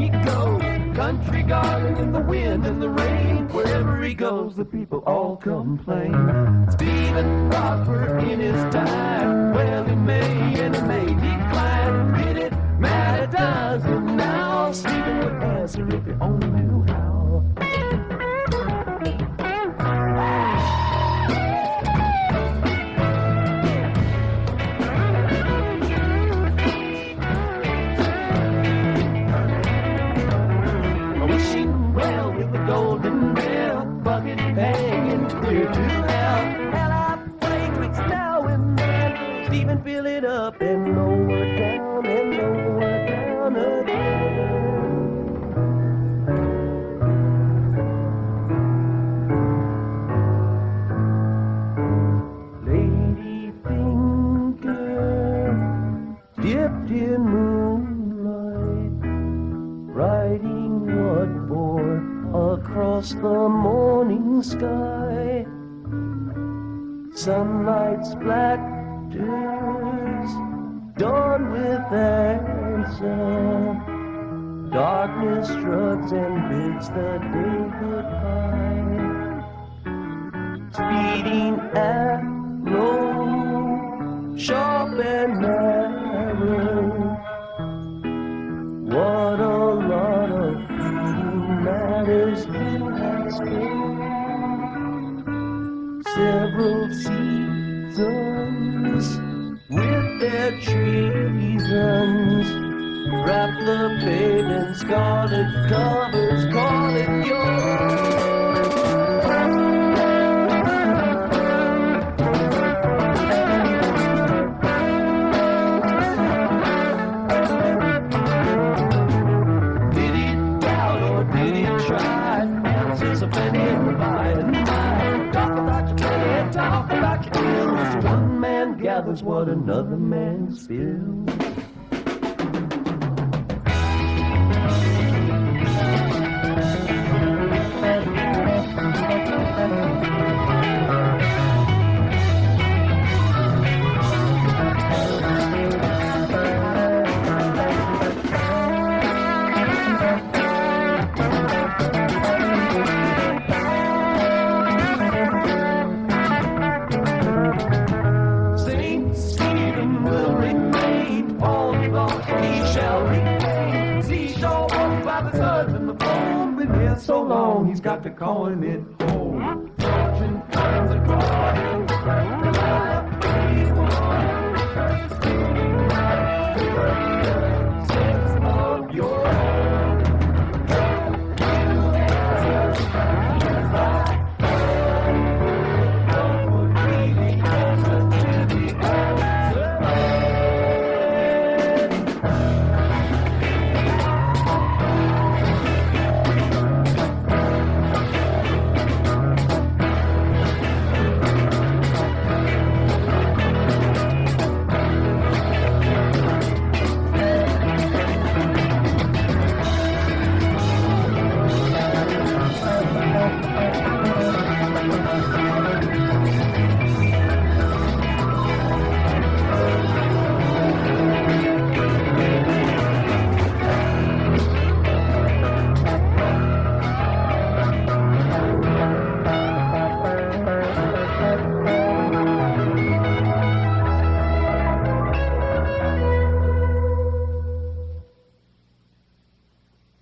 he goes. Country garden in the wind and the rain. Wherever he goes, the people all complain. Stephen prospered in his time. Well, he may and he may decline. Did it matter? Does it now? Stephen would answer if he only knew how. Well, with the golden bell, bucket hanging clear to hell. Hell, I pray twixt now and then. Stephen, fill it up and lower down and lower down again. Lady finger dipped in moonlight, riding what for across the morning sky. Sunlight splatters dawn with answer. Darkness shrugs and bids the day goodbye. Speeding arrow, sharp and narrow. What a lot of matters you have spent. Several seasons with their treasons wrap the pavement, scarlet covers, call it yours. One man gathers what another man spills. So long, he's got to coin it home.